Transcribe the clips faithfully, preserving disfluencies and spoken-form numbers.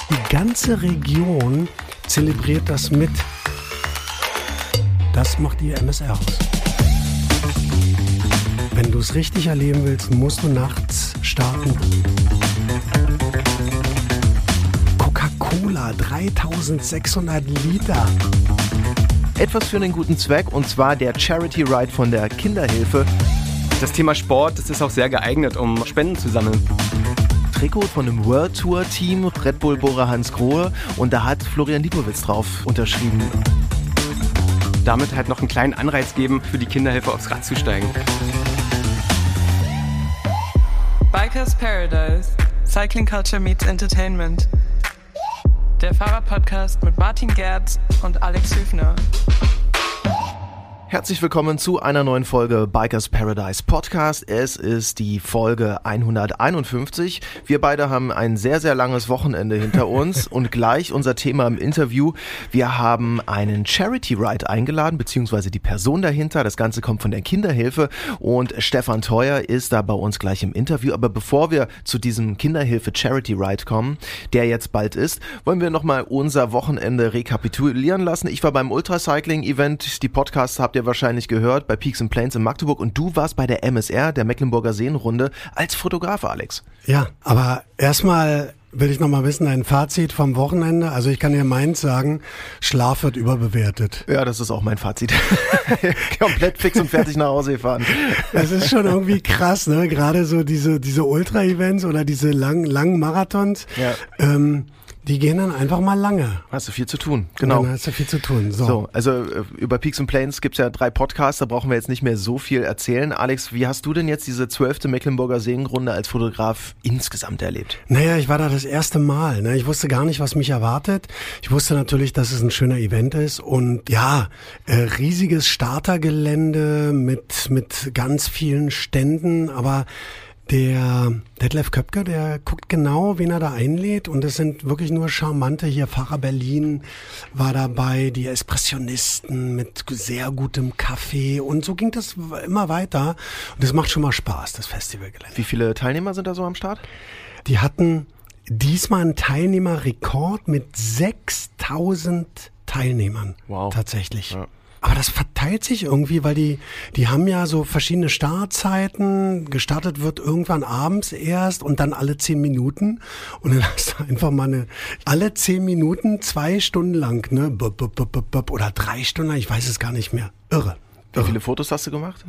Die ganze Region zelebriert das mit. Das macht die M S R aus. Wenn du es richtig erleben willst, musst du nachts starten. Coca-Cola, dreitausendsechshundert Liter. Etwas für einen guten Zweck, und zwar der Charity Ride von der Kinderhilfe. Das Thema Sport, das ist auch sehr geeignet, um Spenden zu sammeln. Trikot von einem World Tour Team, Red Bull Bora Hansgrohe, und da hat Florian Liebowitz drauf unterschrieben. Damit halt noch einen kleinen Anreiz geben, für die Kinderhilfe aufs Rad zu steigen. Bikers Paradise. Cycling Culture meets Entertainment. Der Fahrrad-Podcast mit Martin Gerz und Alex Hüfner. Herzlich willkommen zu einer neuen Folge Bikers Paradise Podcast. Es ist die Folge hunderteinundfünfzig. Wir beide haben ein sehr, sehr langes Wochenende hinter uns und gleich unser Thema im Interview. Wir haben einen Charity Ride eingeladen, beziehungsweise die Person dahinter. Das Ganze kommt von der Kinderhilfe und Stefan Theuer ist da bei uns gleich im Interview. Aber bevor wir zu diesem Kinderhilfe Charity Ride kommen, der jetzt bald ist, wollen wir nochmal unser Wochenende rekapitulieren lassen. Ich war beim Ultracycling Event. Die Podcasts habt ihr wahrscheinlich gehört, bei Peaks and Plains in Magdeburg, und du warst bei der M S R, der Mecklenburger Seenrunde, als Fotograf, Alex. Ja, aber erstmal will ich noch mal wissen, ein Fazit vom Wochenende. Also ich kann dir meins sagen, Schlaf wird überbewertet. Ja, das ist auch mein Fazit. Komplett fix und fertig nach Hause gefahren. Das ist schon irgendwie krass, ne? Gerade so diese diese Ultra-Events oder diese lang, langen Marathons. Ja. Ähm, Die gehen dann einfach mal lange. Hast du viel zu tun, genau. Dann hast du viel zu tun, so. so also über Peaks and Plains gibt's ja drei Podcasts, da brauchen wir jetzt nicht mehr so viel erzählen. Alex, wie hast du denn jetzt diese zwölfte Mecklenburger Seenrunde als Fotograf insgesamt erlebt? Naja, ich war da das erste Mal, ne? Ich wusste gar nicht, was mich erwartet. Ich wusste natürlich, dass es ein schöner Event ist und ja, äh, riesiges Startergelände mit, mit ganz vielen Ständen, aber der Detlef Köpke, der guckt genau, wen er da einlädt, und es sind wirklich nur charmante, hier Fahrer Berlin war dabei, die Espressionisten mit sehr gutem Kaffee, und so ging das immer weiter, und das macht schon mal Spaß, das Festivalgelände. Wie viele Teilnehmer sind da so am Start? Die hatten diesmal einen Teilnehmerrekord mit sechstausend Teilnehmern. Wow. Tatsächlich. Ja. Aber das verteilt sich irgendwie, weil die, die haben ja so verschiedene Startzeiten. Gestartet wird irgendwann abends erst und dann alle zehn Minuten. Und dann hast du einfach mal eine, alle zehn Minuten zwei Stunden lang, ne, bup, bup, bup, bup, bup, oder drei Stunden, ich weiß es gar nicht mehr. Irre. Wie viele Fotos hast du gemacht?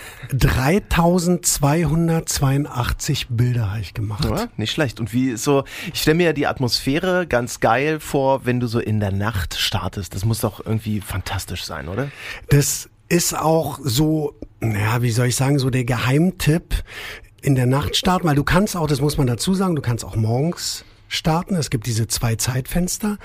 dreitausendzweihundertzweiundachtzig Bilder habe ich gemacht. Ja, nicht schlecht. Und wie ist so, ich stelle mir ja die Atmosphäre ganz geil vor, wenn du so in der Nacht startest. Das muss doch irgendwie fantastisch sein, oder? Das ist auch so, naja, wie soll ich sagen, so der Geheimtipp in der Nacht starten, weil du kannst auch, das muss man dazu sagen, du kannst auch morgens starten. Es gibt diese zwei Zeitfenster,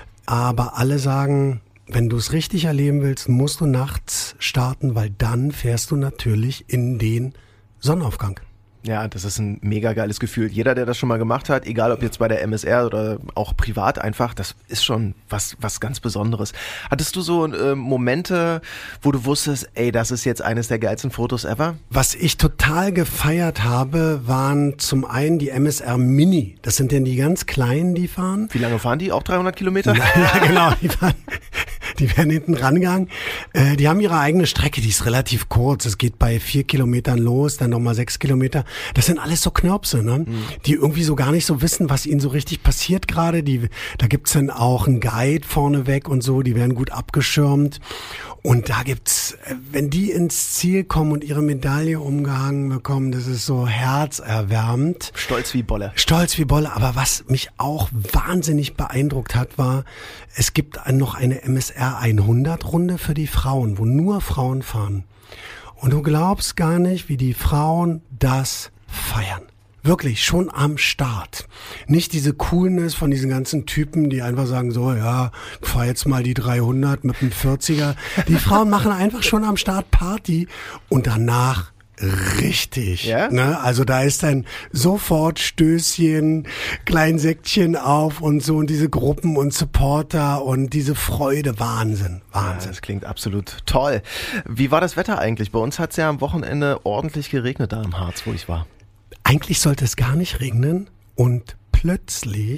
aber alle sagen, wenn du es richtig erleben willst, musst du nachts starten, weil dann fährst du natürlich in den Sonnenaufgang. Ja, das ist ein mega geiles Gefühl. Jeder, der das schon mal gemacht hat, egal ob jetzt bei der M S R oder auch privat einfach, das ist schon was was ganz Besonderes. Hattest du so äh, Momente, wo du wusstest, ey, das ist jetzt eines der geilsten Fotos ever? Was ich total gefeiert habe, waren zum einen die M S R Mini. Das sind denn die ganz kleinen, die fahren. Wie lange fahren die? Auch dreihundert Kilometer? Ja, genau. Die fahren, die werden hinten rangegangen. Äh, die haben ihre eigene Strecke, die ist relativ kurz. Es geht bei vier Kilometern los, dann nochmal sechs Kilometer. Das sind alles so Knirpse, ne? Mhm. Die irgendwie so gar nicht so wissen, was ihnen so richtig passiert gerade. Die, da gibt's dann auch einen Guide vorneweg und so, die werden gut abgeschirmt. Und da gibt's, wenn die ins Ziel kommen und ihre Medaille umgehangen bekommen, das ist so herzerwärmend. Stolz wie Bolle. Stolz wie Bolle. Aber was mich auch wahnsinnig beeindruckt hat, war, es gibt noch eine M S R hundert Runde für die Frauen, wo nur Frauen fahren. Und du glaubst gar nicht, wie die Frauen das feiern. Wirklich, schon am Start. Nicht diese Coolness von diesen ganzen Typen, die einfach sagen so, ja, ich fahr jetzt mal die dreihundert mit dem vierziger. Die Frauen machen einfach schon am Start Party und danach richtig. Ja? Ne? Also da ist dann sofort Stößchen, klein Säckchen auf und so und diese Gruppen und Supporter und diese Freude. Wahnsinn, Wahnsinn. Ja, das klingt absolut toll. Wie war das Wetter eigentlich? Bei uns hat es ja am Wochenende ordentlich geregnet da im Harz, wo ich war. Eigentlich sollte es gar nicht regnen und plötzlich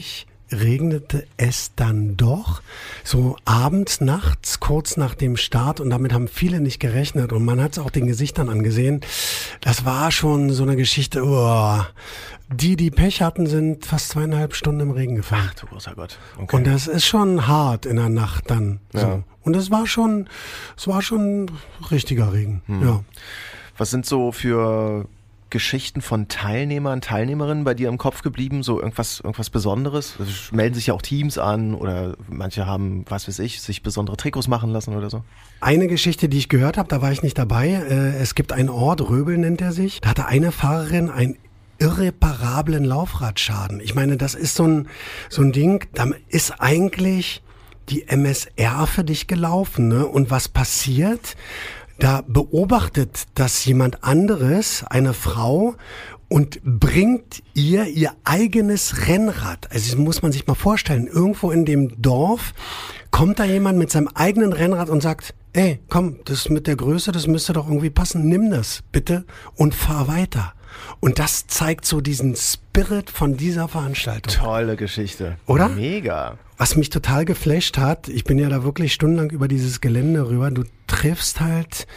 regnete es dann doch, so abends, nachts, kurz nach dem Start, und damit haben viele nicht gerechnet und man hat es auch den Gesichtern angesehen. Das war schon so eine Geschichte, oh, die, die Pech hatten, sind fast zweieinhalb Stunden im Regen gefahren. Ach du großer Gott. Okay. Und das ist schon hart in der Nacht dann. So. Ja. Und es war schon, es war schon richtiger Regen. Hm. Ja. Was sind so für Geschichten von Teilnehmern, Teilnehmerinnen bei dir im Kopf geblieben? So irgendwas, irgendwas Besonderes? Es melden sich ja auch Teams an oder manche haben, was weiß ich, sich besondere Trikots machen lassen oder so. Eine Geschichte, die ich gehört habe, da war ich nicht dabei. Äh, es gibt einen Ort, Röbel nennt er sich. Da hatte eine Fahrerin einen irreparablen Laufradschaden. Ich meine, das ist so ein, so ein Ding, da ist eigentlich die M S R für dich gelaufen, ne? Und was passiert? Da beobachtet das jemand anderes, eine Frau, und bringt ihr ihr eigenes Rennrad. Also das muss man sich mal vorstellen, irgendwo in dem Dorf kommt da jemand mit seinem eigenen Rennrad und sagt, ey, komm, das mit der Größe, das müsste doch irgendwie passen, nimm das bitte und fahr weiter. Und das zeigt so diesen Spirit von dieser Veranstaltung. Tolle Geschichte. Oder? Mega. Was mich total geflasht hat, ich bin ja da wirklich stundenlang über dieses Gelände rüber, du triffst halt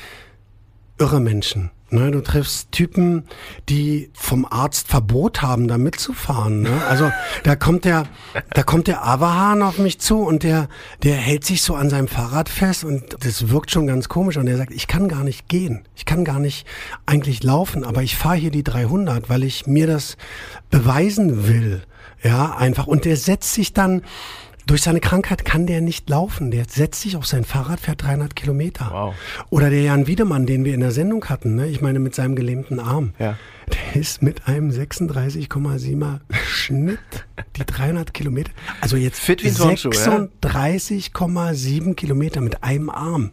irre Menschen. Ne? Du triffst Typen, die vom Arzt Verbot haben, da mitzufahren. Ne? Also da kommt der, da kommt der Avahan auf mich zu und der, der hält sich so an seinem Fahrrad fest und das wirkt schon ganz komisch und er sagt, ich kann gar nicht gehen, ich kann gar nicht eigentlich laufen, aber ich fahre hier die dreihundert, weil ich mir das beweisen will. Ja, einfach. Und der setzt sich dann, durch seine Krankheit kann der nicht laufen. Der setzt sich auf sein Fahrrad, fährt dreihundert Kilometer. Wow. Oder der Jan Wiedemann, den wir in der Sendung hatten, ne? Ich meine mit seinem gelähmten Arm. Ja. Der ist mit einem sechsunddreißig Komma sieben Schnitt die dreihundert Kilometer. Also jetzt Fit wie ein Turnschuh, ja? sechsunddreißig Komma sieben Kilometer mit einem Arm.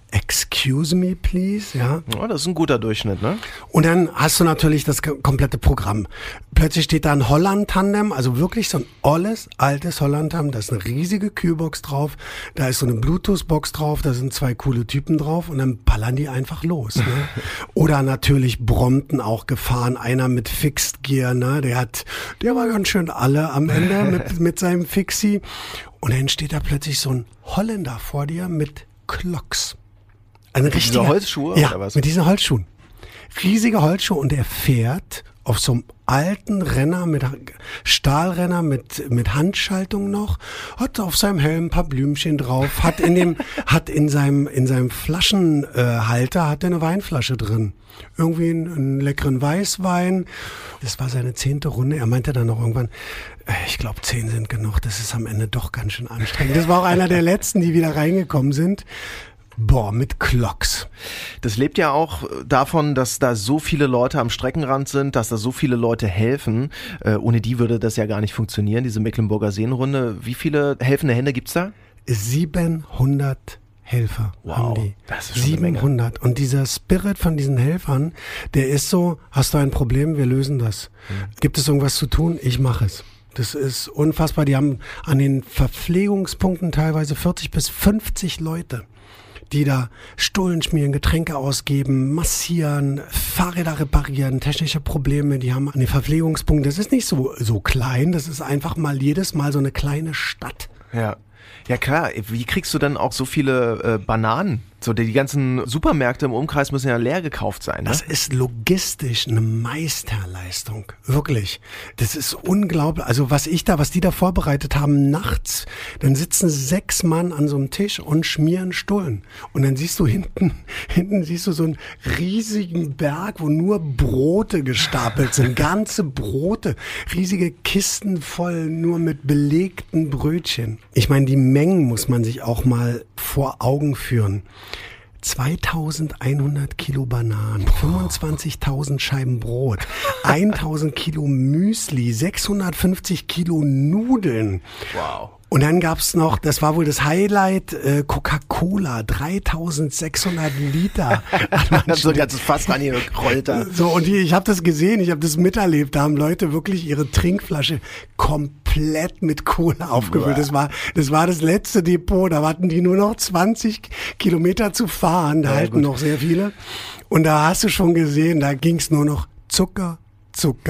Excuse me, please, ja. Oh, das ist ein guter Durchschnitt, ne? Und dann hast du natürlich das komplette Programm. Plötzlich steht da ein Holland-Tandem, also wirklich so ein olles, altes Holland-Tandem. Da ist eine riesige Kühlbox drauf, da ist so eine Bluetooth-Box drauf, da sind zwei coole Typen drauf und dann ballern die einfach los. Ne? Oder natürlich Brompton auch gefahren, einer mit Fixed Gear, ne? Der hat, der war ganz schön alle am Ende mit, mit seinem Fixie. Und dann steht da plötzlich so ein Holländer vor dir mit Clocks. Eine mit richtige, diese Holzschuhe ja, oder was? mit diesen Holzschuhen. Riesige Holzschuhe und er fährt auf so einem alten Renner, mit Stahlrenner, mit, mit Handschaltung noch, hat auf seinem Helm ein paar Blümchen drauf, hat in dem, hat in seinem, in seinem Flaschenhalter, äh, hat er eine Weinflasche drin. Irgendwie einen, einen leckeren Weißwein. Das war seine zehnte Runde. Er meinte dann noch irgendwann, äh, ich glaube, zehn sind genug. Das ist am Ende doch ganz schön anstrengend. Das war auch einer der letzten, die wieder reingekommen sind. Boah, mit Clocks. Das lebt ja auch davon, dass da so viele Leute am Streckenrand sind, dass da so viele Leute helfen. Äh, ohne die würde das ja gar nicht funktionieren, diese Mecklenburger Seenrunde. Wie viele helfende Hände gibt's da? siebenhundert Helfer wow, haben die. Das ist schon siebenhundert. Und dieser Spirit von diesen Helfern, der ist so, hast du ein Problem, wir lösen das. Mhm. Gibt es irgendwas zu tun? Ich mache es. Das ist unfassbar. Die haben an den Verpflegungspunkten teilweise vierzig bis fünfzig Leute, die da Stullen schmieren, Getränke ausgeben, massieren, Fahrräder reparieren, technische Probleme, die haben an den Verpflegungspunkten. Das ist nicht so, so klein, das ist einfach mal jedes Mal so eine kleine Stadt. Ja. Ja klar, wie kriegst du denn auch so viele äh, Bananen? So, die ganzen Supermärkte im Umkreis müssen ja leer gekauft sein. Ne? Das ist logistisch eine Meisterleistung. Wirklich. Das ist unglaublich. Also was ich da, was die da vorbereitet haben nachts, dann sitzen sechs Mann an so einem Tisch und schmieren Stullen. Und dann siehst du hinten, hinten siehst du so einen riesigen Berg, wo nur Brote gestapelt sind. Ganze Brote. Riesige Kisten voll nur mit belegten Brötchen. Ich meine, die Mengen muss man sich auch mal vor Augen führen. zweitausendeinhundert Kilo Bananen, fünfundzwanzigtausend Scheiben Brot, tausend Kilo Müsli, sechshundertfünfzig Kilo Nudeln. Wow. Und dann gab's noch, das war wohl das Highlight, äh, Coca-Cola, dreitausendsechshundert Liter. So ein ganzes Fass an ihre Kräuter. So, und die, ich habe das gesehen, ich habe das miterlebt, da haben Leute wirklich ihre Trinkflasche komplett mit Cola aufgefüllt. Das war, das war das letzte Depot, da hatten die nur noch zwanzig Kilometer zu fahren, da ja, halten gut. noch sehr viele. Und da hast du schon gesehen, da ging's nur noch Zucker, Zucker,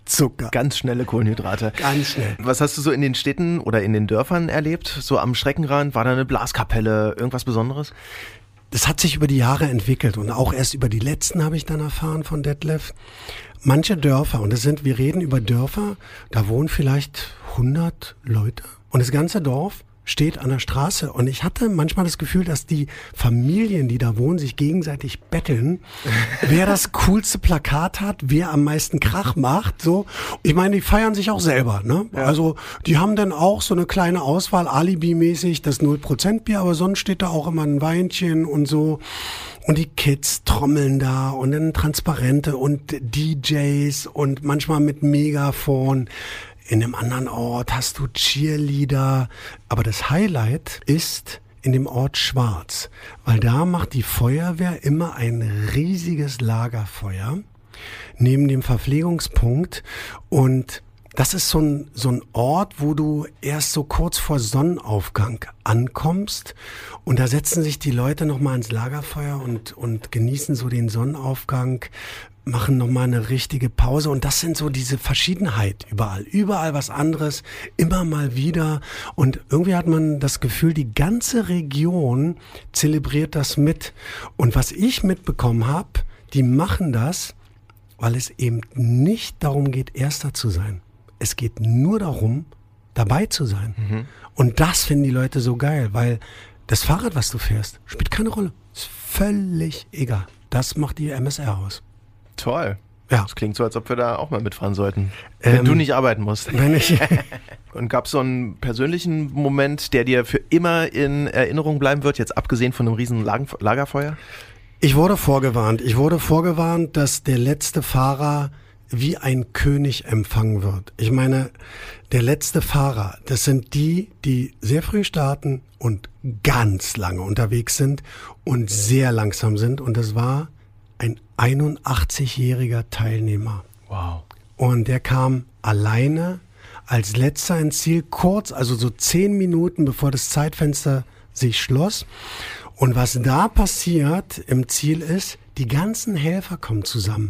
Zucker. Ganz schnelle Kohlenhydrate. Ganz schnell. Was hast du so in den Städten oder in den Dörfern erlebt? So am Streckenrand? War da eine Blaskapelle? Irgendwas Besonderes? Das hat sich über die Jahre entwickelt und auch erst über die letzten habe ich dann erfahren von Detlef. Manche Dörfer, und das sind, wir reden über Dörfer, da wohnen vielleicht hundert Leute und das ganze Dorf steht an der Straße und ich hatte manchmal das Gefühl, dass die Familien, die da wohnen, sich gegenseitig betteln, wer das coolste Plakat hat, wer am meisten Krach macht, so. Ich meine, die feiern sich auch selber, ne? Ja. Also, die haben dann auch so eine kleine Auswahl, Alibi-mäßig, das null Prozent Bier, aber sonst steht da auch immer ein Weinchen und so. Und die Kids trommeln da und dann Transparente und D Js und manchmal mit Megafon. In einem anderen Ort hast du Cheerleader. Aber das Highlight ist in dem Ort Schwarz, weil da macht die Feuerwehr immer ein riesiges Lagerfeuer neben dem Verpflegungspunkt. Und das ist so ein, so ein Ort, wo du erst so kurz vor Sonnenaufgang ankommst. Und da setzen sich die Leute nochmal ans Lagerfeuer und, und genießen so den Sonnenaufgang, machen nochmal eine richtige Pause und das sind so diese Verschiedenheit überall. Überall was anderes, immer mal wieder und irgendwie hat man das Gefühl, die ganze Region zelebriert das mit. Und was ich mitbekommen habe, die machen das, weil es eben nicht darum geht, Erster zu sein. Es geht nur darum, dabei zu sein. Mhm. Und das finden die Leute so geil, weil das Fahrrad, was du fährst, spielt keine Rolle. Ist völlig egal. Das macht die M S R aus. Toll. Ja. Das klingt so, als ob wir da auch mal mitfahren sollten. Wenn Ähm, du nicht arbeiten musst. Wenn ich, Und gab es so einen persönlichen Moment, der dir für immer in Erinnerung bleiben wird, jetzt abgesehen von einem riesen Lager- Lagerfeuer? ich wurde vorgewarnt. Ich wurde vorgewarnt, dass der letzte Fahrer wie ein König empfangen wird. Ich meine, der letzte Fahrer, das sind die, die sehr früh starten und ganz lange unterwegs sind und sehr langsam sind. Und das war ein einundachtzigjähriger Teilnehmer. Wow. Und der kam alleine als letzter ins Ziel, kurz, also so zehn Minuten bevor das Zeitfenster sich schloss. Und was da passiert im Ziel ist, die ganzen Helfer kommen zusammen.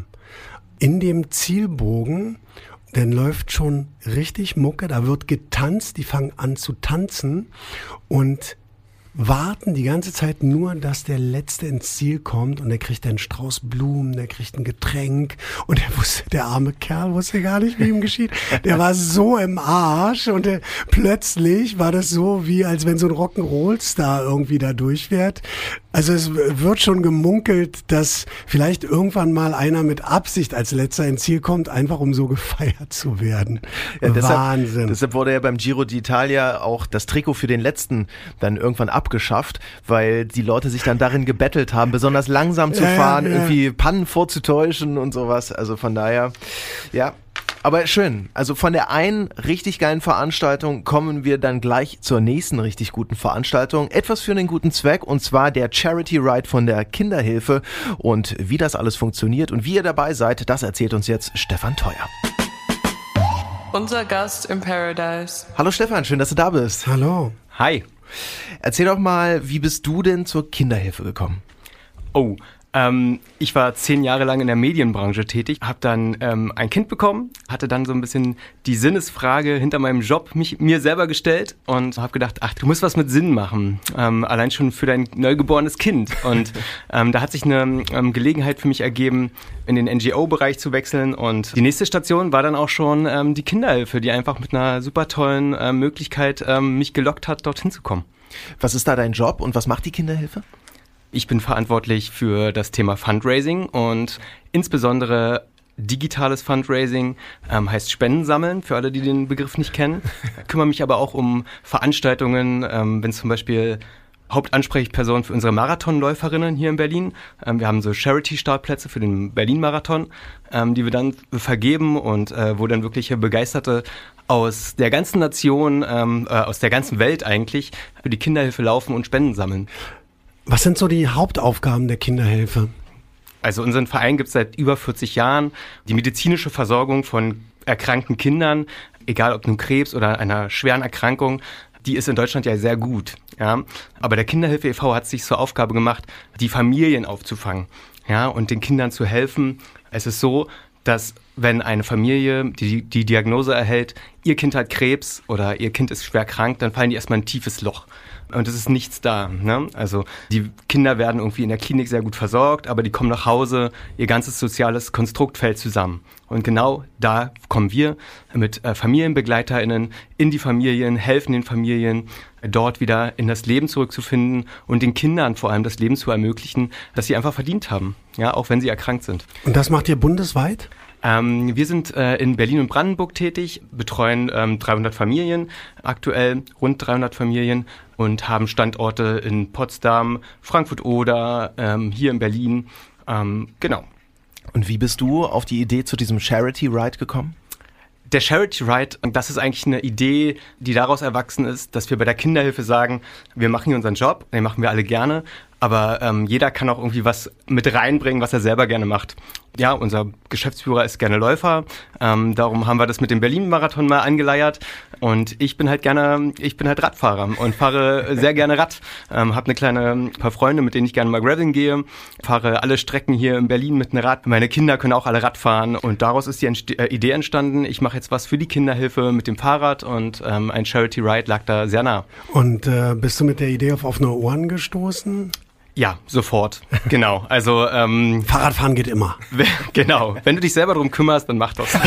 In dem Zielbogen, dann läuft schon richtig Mucke, da wird getanzt, die fangen an zu tanzen und warten die ganze Zeit nur, dass der Letzte ins Ziel kommt und der kriegt einen Strauß Blumen, der kriegt ein Getränk und der wusste, der arme Kerl wusste gar nicht, wie ihm geschieht. Der war so im Arsch und der, plötzlich war das so, wie als wenn so ein Rock'n'Roll-Star irgendwie da durchfährt. Also es wird schon gemunkelt, dass vielleicht irgendwann mal einer mit Absicht als Letzter ins Ziel kommt, einfach um so gefeiert zu werden. Ja, deshalb, Wahnsinn. Deshalb wurde ja beim Giro d'Italia auch das Trikot für den Letzten dann irgendwann abgeschafft, weil die Leute sich dann darin gebettelt haben, besonders langsam zu Ja, ja, fahren, ja. irgendwie Pannen vorzutäuschen und sowas. Also von daher, ja. Aber schön. Also von der einen richtig geilen Veranstaltung kommen wir dann gleich zur nächsten richtig guten Veranstaltung. Etwas für einen guten Zweck und zwar der Charity Ride von der Kinderhilfe. Und wie das alles funktioniert und wie ihr dabei seid, das erzählt uns jetzt Stefan Theuer. Unser Gast im Paradise. Hallo Stefan, schön, dass du da bist. Hallo. Hi. Erzähl doch mal, wie bist du denn zur Kinderhilfe gekommen? Oh, ähm, ich war zehn Jahre lang in der Medienbranche tätig, habe dann ähm, ein Kind bekommen, hatte dann so ein bisschen die Sinnesfrage hinter meinem Job mich, mir selber gestellt und habe gedacht, ach, du musst was mit Sinn machen, ähm, allein schon für dein neugeborenes Kind. Und ähm, da hat sich eine ähm, Gelegenheit für mich ergeben, in den N G O-Bereich zu wechseln und die nächste Station war dann auch schon ähm, die Kinderhilfe, die einfach mit einer super tollen äh, Möglichkeit ähm, mich gelockt hat, dorthin zu kommen. Was ist da dein Job und was macht die Kinderhilfe? Ich bin verantwortlich für das Thema Fundraising und insbesondere digitales Fundraising, ähm, heißt Spenden sammeln, für alle, die den Begriff nicht kennen. Kümmere mich aber auch um Veranstaltungen, ähm, wenn zum Beispiel Hauptansprechperson für unsere Marathonläuferinnen hier in Berlin. Ähm, wir haben so Charity-Startplätze für den Berlin-Marathon, ähm, die wir dann vergeben und äh, wo dann wirkliche Begeisterte aus der ganzen Nation, ähm, äh, aus der ganzen Welt eigentlich, für die Kinderhilfe laufen und Spenden sammeln. Was sind so die Hauptaufgaben der Kinderhilfe? Also unseren Verein gibt es seit über vierzig Jahren. Die medizinische Versorgung von erkrankten Kindern, egal ob nun Krebs oder einer schweren Erkrankung, die ist in Deutschland ja sehr gut. Ja? Aber der Kinderhilfe e V hat sich zur Aufgabe gemacht, die Familien aufzufangen, ja, und den Kindern zu helfen. Es ist so, dass wenn eine Familie die, die Diagnose erhält, ihr Kind hat Krebs oder ihr Kind ist schwer krank, dann fallen die erstmal in ein tiefes Loch. Und es ist nichts da. Ne? Also die Kinder werden irgendwie in der Klinik sehr gut versorgt, aber die kommen nach Hause, ihr ganzes soziales Konstrukt fällt zusammen. Und genau da kommen wir mit äh, FamilienbegleiterInnen in die Familien, helfen den Familien, dort wieder in das Leben zurückzufinden und den Kindern vor allem das Leben zu ermöglichen, das sie einfach verdient haben, ja, auch wenn sie erkrankt sind. Und das macht ihr bundesweit? Ähm, wir sind äh, in Berlin und Brandenburg tätig, betreuen ähm, dreihundert Familien, aktuell rund dreihundert Familien und haben Standorte in Potsdam, Frankfurt-Oder, ähm, hier in Berlin, ähm, genau. Und wie bist du auf die Idee zu diesem Charity Ride gekommen? Der Charity Ride, das ist eigentlich eine Idee, die daraus erwachsen ist, dass wir bei der Kinderhilfe sagen, wir machen hier unseren Job, den machen wir alle gerne, aber ähm, jeder kann auch irgendwie was mit reinbringen, was er selber gerne macht. Ja, unser Geschäftsführer ist gerne Läufer, ähm, darum haben wir das mit dem Berlin-Marathon mal angeleiert und ich bin halt gerne, ich bin halt Radfahrer und fahre sehr gerne Rad, ähm, habe eine kleine paar Freunde, mit denen ich gerne mal graveln gehe, fahre alle Strecken hier in Berlin mit einem Rad. Meine Kinder können auch alle Rad fahren und daraus ist die Entste- äh, Idee entstanden, ich mache jetzt was für die Kinderhilfe mit dem Fahrrad und ähm, ein Charity Ride lag da sehr nah. Und äh, bist du mit der Idee auf offene Ohren gestoßen? Ja, sofort. Genau. Also ähm, Fahrradfahren geht immer. Genau. Wenn du dich selber drum kümmerst, dann mach das.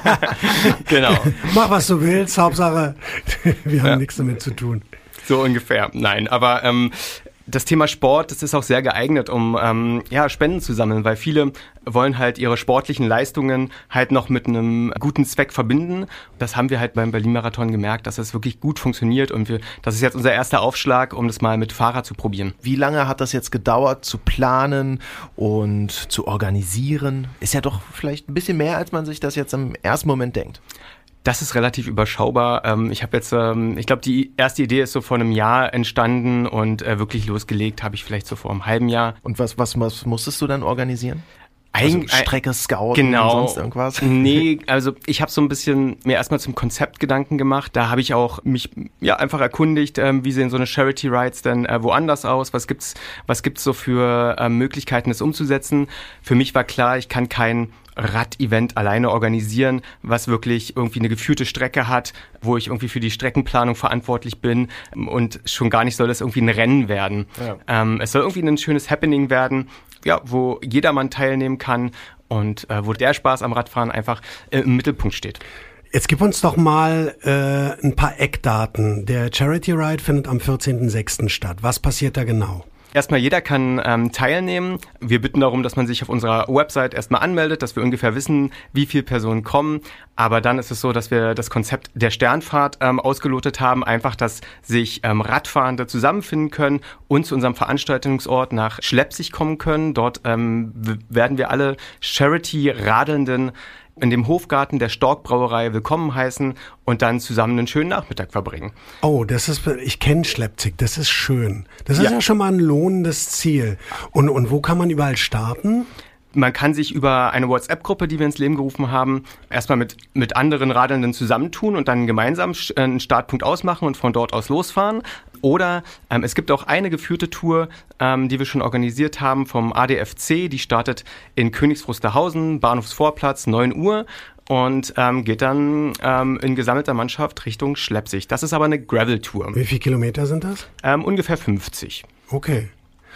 Genau. Mach, was du willst, Hauptsache, wir haben ja. nichts damit zu tun. So ungefähr. Nein, aber ähm, das Thema Sport, das ist auch sehr geeignet, um ähm, ja, Spenden zu sammeln, weil viele wollen halt ihre sportlichen Leistungen halt noch mit einem guten Zweck verbinden. Das haben wir halt beim Berlin-Marathon gemerkt, dass das wirklich gut funktioniert und wir, das ist jetzt unser erster Aufschlag, um das mal mit Fahrrad zu probieren. Wie lange hat das jetzt gedauert zu planen und zu organisieren? Ist ja doch vielleicht ein bisschen mehr, als man sich das jetzt im ersten Moment denkt. Das ist relativ überschaubar. Ich habe jetzt, ich glaube, die erste Idee ist so vor einem Jahr entstanden und wirklich losgelegt habe ich vielleicht so vor einem halben Jahr. Und was, was, was musstest du dann organisieren? Also Strecke scouten genau, und sonst irgendwas? Nee, also ich habe so ein bisschen mir erstmal zum Konzept Gedanken gemacht. Da habe ich auch mich ja einfach erkundigt, ähm, wie sehen so eine Charity Rides denn äh, woanders aus? Was gibt's, was gibt's so für äh, Möglichkeiten, das umzusetzen? Für mich war klar, ich kann kein Rad-Event alleine organisieren, was wirklich irgendwie eine geführte Strecke hat, wo ich irgendwie für die Streckenplanung verantwortlich bin und schon gar nicht soll das irgendwie ein Rennen werden. Ja. Ähm, es soll irgendwie ein schönes Happening werden, ja, wo jedermann teilnehmen kann und äh, wo der Spaß am Radfahren einfach äh, im Mittelpunkt steht. Jetzt gib uns doch mal äh, ein paar Eckdaten. Der Charity Ride findet am vierzehnten sechsten statt. Was passiert da genau? Erstmal, jeder kann ähm, teilnehmen. Wir bitten darum, dass man sich auf unserer Website erstmal anmeldet, dass wir ungefähr wissen, wie viele Personen kommen. Aber dann ist es so, dass wir das Konzept der Sternfahrt ähm, ausgelotet haben. Einfach, dass sich ähm, Radfahrende zusammenfinden können und zu unserem Veranstaltungsort nach Schleppzig kommen können. Dort ähm, w- werden wir alle Charity-Radelnden in dem Hofgarten der Stork-Brauerei willkommen heißen und dann zusammen einen schönen Nachmittag verbringen. Oh, das ist, ich kenne Schleppzig, das ist schön. Das ist ja, ja schon mal ein lohnendes Ziel. Und, und wo kann man überall starten? Man kann sich über eine WhatsApp-Gruppe, die wir ins Leben gerufen haben, erstmal mit, mit anderen Radelnden zusammentun und dann gemeinsam einen Startpunkt ausmachen und von dort aus losfahren. Oder ähm, es gibt auch eine geführte Tour, ähm, die wir schon organisiert haben vom A D F C. Die startet in Königs Wusterhausen, Bahnhofsvorplatz, neun Uhr. Und ähm, geht dann ähm, in gesammelter Mannschaft Richtung Schleppzig. Das ist aber eine Gravel-Tour. Wie viele Kilometer sind das? Ähm, ungefähr fünfzig. Okay.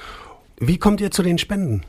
Wie kommt ihr zu den Spenden?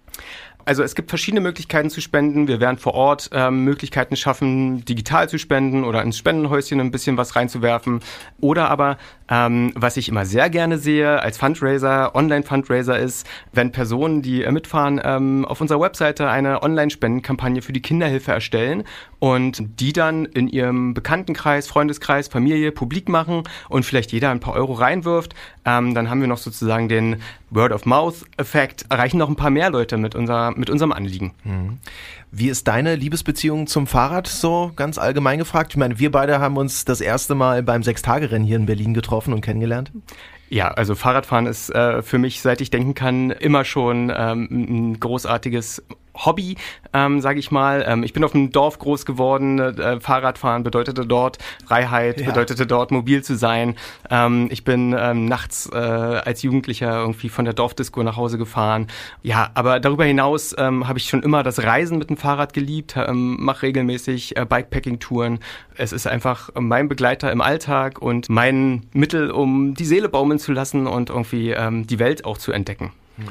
Also es gibt verschiedene Möglichkeiten zu spenden. Wir werden vor Ort ähm, Möglichkeiten schaffen, digital zu spenden oder ins Spendenhäuschen ein bisschen was reinzuwerfen. Oder aber, ähm, was ich immer sehr gerne sehe als Fundraiser, Online-Fundraiser ist, wenn Personen, die äh, mitfahren, ähm, auf unserer Webseite eine Online-Spendenkampagne für die Kinderhilfe erstellen und die dann in ihrem Bekanntenkreis, Freundeskreis, Familie publik machen und vielleicht jeder ein paar Euro reinwirft. Ähm, dann haben wir noch sozusagen den Word-of-Mouth-Effekt, erreichen noch ein paar mehr Leute mit, unser, mit unserem Anliegen. Mhm. Wie ist deine Liebesbeziehung zum Fahrrad so ganz allgemein gefragt? Ich meine, wir beide haben uns das erste Mal beim Sechstagerennen hier in Berlin getroffen und kennengelernt. Ja, also Fahrradfahren ist äh, für mich, seit ich denken kann, immer schon ähm, ein großartiges Hobby, ähm, sage ich mal. Ähm, ich bin auf einem Dorf groß geworden. Äh, Fahrradfahren bedeutete dort Freiheit, ja. bedeutete dort mobil zu sein. Ähm, ich bin ähm, nachts äh, als Jugendlicher irgendwie von der Dorfdisco nach Hause gefahren. Ja, aber darüber hinaus ähm, habe ich schon immer das Reisen mit dem Fahrrad geliebt, ähm, mache regelmäßig äh, Bikepacking-Touren. Es ist einfach mein Begleiter im Alltag und mein Mittel, um die Seele baumeln zu lassen und irgendwie ähm, die Welt auch zu entdecken.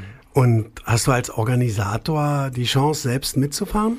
Und hast du als Organisator die Chance, selbst mitzufahren?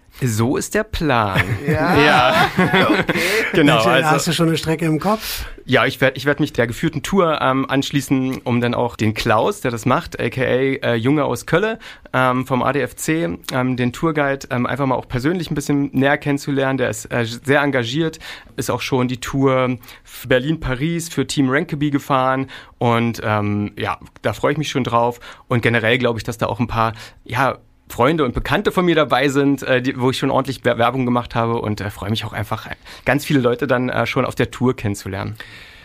So ist der Plan. Ja, ja. Okay. Genau. Mensch, Also, hast du schon eine Strecke im Kopf? Ja, ich werde ich werd mich der geführten Tour ähm, anschließen, um dann auch den Klaus, der das macht, aka äh, Junge aus Kölle ähm, vom A D F C, ähm, den Tourguide ähm, einfach mal auch persönlich ein bisschen näher kennenzulernen. Der ist äh, sehr engagiert, ist auch schon die Tour Berlin-Paris für Team Rankeby gefahren und ähm, ja, da freue ich mich schon drauf. Und generell glaube ich, dass da auch ein paar, ja, Freunde und Bekannte von mir dabei sind, äh, die, wo ich schon ordentlich Werbung gemacht habe und äh, freue mich auch einfach, ganz viele Leute dann äh, schon auf der Tour kennenzulernen.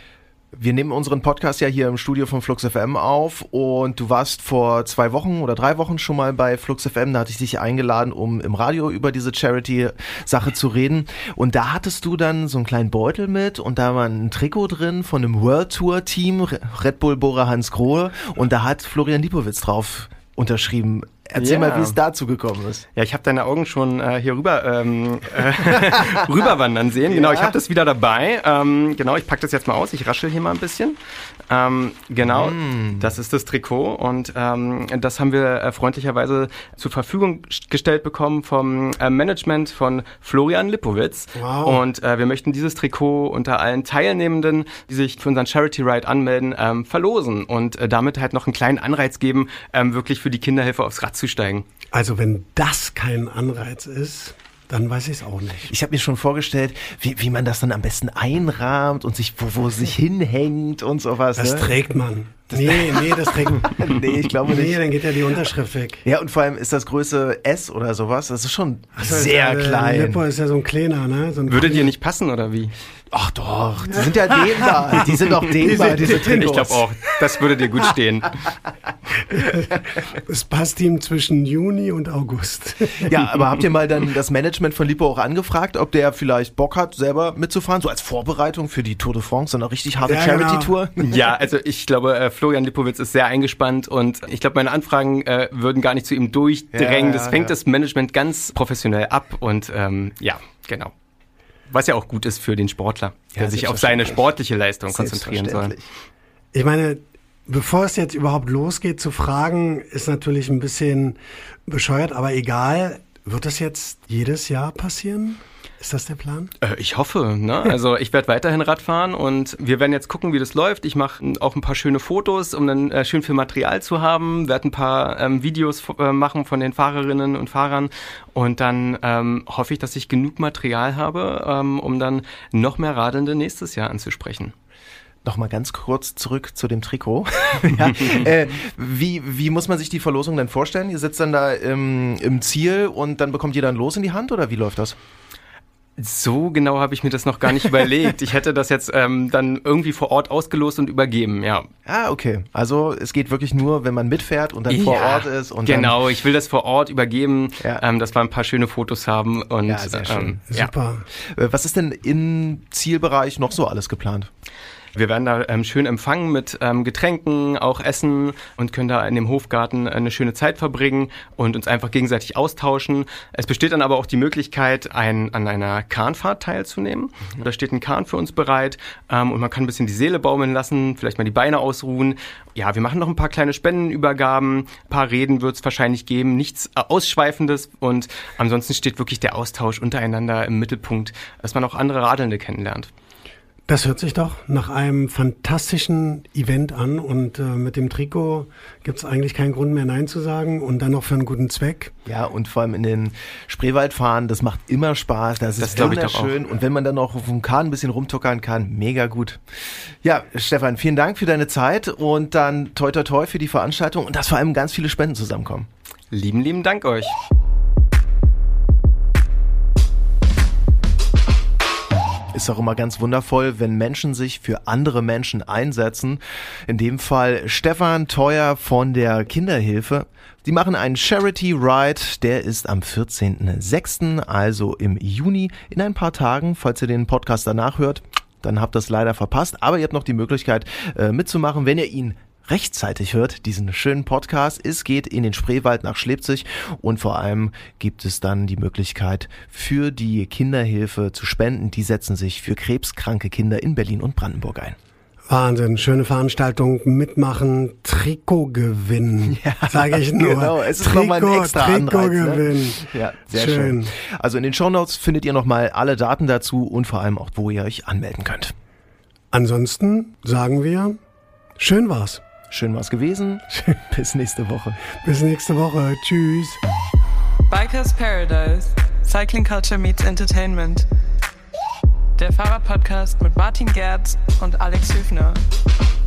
Wir nehmen unseren Podcast ja hier im Studio von Flux F M auf und du warst vor zwei Wochen oder drei Wochen schon mal bei Flux F M, da hatte ich dich eingeladen, um im Radio über diese Charity-Sache zu reden und da hattest du dann so einen kleinen Beutel mit und da war ein Trikot drin von einem World Tour Team, Red Bull Bora Hansgrohe und da hat Florian Lipowitz drauf unterschrieben. Erzähl ja. mal, wie es dazu gekommen ist. Ja, ich habe deine Augen schon äh, hier rüber ähm, äh, rüberwandern sehen. Genau, ja. Ich habe das wieder dabei. Ähm, genau, ich packe das jetzt mal aus. Ich raschel hier mal ein bisschen. Ähm, genau, mm. das ist das Trikot und ähm, das haben wir äh, freundlicherweise zur Verfügung gestellt bekommen vom äh, Management von Florian Lipowitz. Wow. Und äh, wir möchten dieses Trikot unter allen Teilnehmenden, die sich für unseren Charity Ride anmelden, ähm, verlosen und äh, damit halt noch einen kleinen Anreiz geben, ähm, wirklich für die Kinderhilfe aufs Rad zu steigen. Also wenn das kein Anreiz ist, dann weiß ich es auch nicht. Ich habe mir schon vorgestellt, wie, wie man das dann am besten einrahmt und sich wo, wo sich hinhängt und sowas. Das ne? trägt man. Das nee, nee, das trägt man. Nee, ich glaube nicht. Nee, dann geht ja die Unterschrift weg. Ja, und vor allem ist das Größe S oder sowas, das ist schon Also sehr der, klein. Der Lippo ist ja so ein kleiner, ne? So ein Würde dir nicht passen, oder wie? Ach doch, die sind ja dehnbar. Die sind auch dehnbar, diese Trikots. Ich glaube auch, das würde dir gut stehen. Es passt ihm zwischen Juni und August. Ja, aber habt ihr mal dann das Management von Lippo auch angefragt, ob der vielleicht Bock hat, selber mitzufahren, so als Vorbereitung für die Tour de France, so eine richtig harte Ja, Charity-Tour? genau. Ja, also ich glaube, äh, Florian Lipowitz ist sehr eingespannt und ich glaube, meine Anfragen äh, würden gar nicht zu ihm durchdrängen. Ja, das fängt ja. das Management ganz professionell ab und ähm, ja, genau. Was ja auch gut ist für den Sportler, der Ja, sich auf seine selbstverständlich. sportliche Leistung konzentrieren soll. Selbstverständlich. Ich meine, bevor es jetzt überhaupt losgeht zu fragen, ist natürlich ein bisschen bescheuert, aber egal. Wird das jetzt jedes Jahr passieren? Ist das der Plan? Äh, ich hoffe, ne? Also ich werde weiterhin Rad fahren und wir werden jetzt gucken, wie das läuft. Ich mache auch ein paar schöne Fotos, um dann äh, schön viel Material zu haben. Werde ein paar ähm, Videos äh, machen von den Fahrerinnen und Fahrern und dann ähm, hoffe ich, dass ich genug Material habe, ähm, um dann noch mehr Radelnde nächstes Jahr anzusprechen. Nochmal ganz kurz zurück zu dem Trikot. ja, äh, wie, wie muss man sich die Verlosung denn vorstellen? Ihr sitzt dann da im, im Ziel und dann bekommt jeder ein Los in die Hand oder wie läuft das? So genau habe ich mir das noch gar nicht überlegt. Ich hätte das jetzt ähm, dann irgendwie vor Ort ausgelost und übergeben, ja. Ah, okay. Also es geht wirklich nur, wenn man mitfährt und dann ja, vor Ort ist. Und genau, ich will das vor Ort übergeben, Ja. ähm, dass wir ein paar schöne Fotos haben. Und, Ja, sehr schön. Ähm, ja. Super. dann, äh, was ist denn im Zielbereich noch so alles geplant? Wir werden da ähm, schön empfangen mit ähm, Getränken, auch Essen und können da in dem Hofgarten eine schöne Zeit verbringen und uns einfach gegenseitig austauschen. Es besteht dann aber auch die Möglichkeit, ein, an einer Kahnfahrt teilzunehmen. Mhm. Da steht ein Kahn für uns bereit ähm, und man kann ein bisschen die Seele baumeln lassen, vielleicht mal die Beine ausruhen. Ja, wir machen noch ein paar kleine Spendenübergaben, ein paar Reden wird es wahrscheinlich geben, nichts äh, Ausschweifendes und ansonsten steht wirklich der Austausch untereinander im Mittelpunkt, dass man auch andere Radelnde kennenlernt. Das hört sich doch nach einem fantastischen Event an und äh, mit dem Trikot gibt es eigentlich keinen Grund mehr Nein zu sagen und dann noch für einen guten Zweck. Ja, und vor allem in den Spreewald fahren, das macht immer Spaß, das, Das ist glaub ich doch wunderschön und wenn man dann noch auf dem Kahn ein bisschen rumtuckern kann, mega gut. Ja, Stefan, vielen Dank für deine Zeit und dann toi toi toi für die Veranstaltung und dass vor allem ganz viele Spenden zusammenkommen. Lieben, lieben Dank euch. Ist auch immer ganz wundervoll, wenn Menschen sich für andere Menschen einsetzen. In dem Fall Stefan Theuer von der Kinderhilfe. Die machen einen Charity Ride, der ist am vierzehnten sechsten, also im Juni, in ein paar Tagen. Falls ihr den Podcast danach hört, dann habt ihr es leider verpasst. Aber ihr habt noch die Möglichkeit äh, mitzumachen, wenn ihr ihn rechtzeitig hört, diesen schönen Podcast. Es geht in den Spreewald nach Schlepzig und vor allem gibt es dann die Möglichkeit für die Kinderhilfe zu spenden. Die setzen sich für krebskranke Kinder in Berlin und Brandenburg ein. Wahnsinn, schöne Veranstaltung, mitmachen, Trikot gewinnen, ja, sage ich nur. Genau, es ist Trikot, nochmal ein extra Trikot Anreiz, gewinnen. Ne? Ja, sehr schön. schön. Also in den Shownotes findet ihr nochmal alle Daten dazu und vor allem auch, wo ihr euch anmelden könnt. Ansonsten sagen wir, schön war's. Schön war's gewesen. Bis nächste Woche. Bis nächste Woche. Tschüss. Bikers Paradise. Cycling Culture meets Entertainment. Der Fahrer-Podcast mit Martin Gerz und Alex Hüfner.